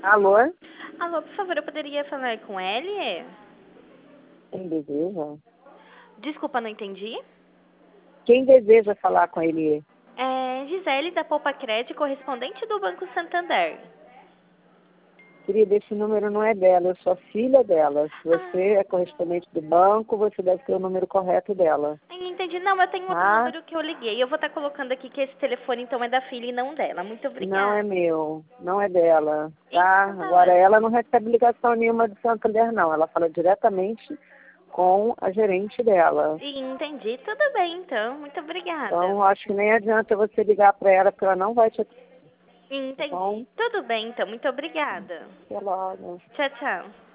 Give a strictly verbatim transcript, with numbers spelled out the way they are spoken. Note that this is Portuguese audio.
Alô? Alô, por favor, eu poderia falar com ele? Quem deseja? Desculpa, não entendi. Quem deseja falar com ele? É Gisele da Poupa Crédito, correspondente do Banco Santander. Querida, esse número não é dela, eu sou a filha dela. Se você Ah, é correspondente do banco, você deve ter o número correto dela. entendi. Não, eu tenho outro Tá? número que eu liguei. Eu vou estar colocando aqui que esse telefone então é da filha e não dela. Muito Não é obrigada. meu, não é dela. Tá? Então tá Agora, ótimo. ela não recebe ligação nenhuma de Santander, não. Ela fala diretamente com a gerente dela. Entendi. Tudo bem, então. Muito obrigada. Então, acho que nem adianta você ligar para ela, porque ela não vai te atender, tá bom? Entendi. Tudo bem, então. Muito obrigada. Até logo. Tchau, tchau.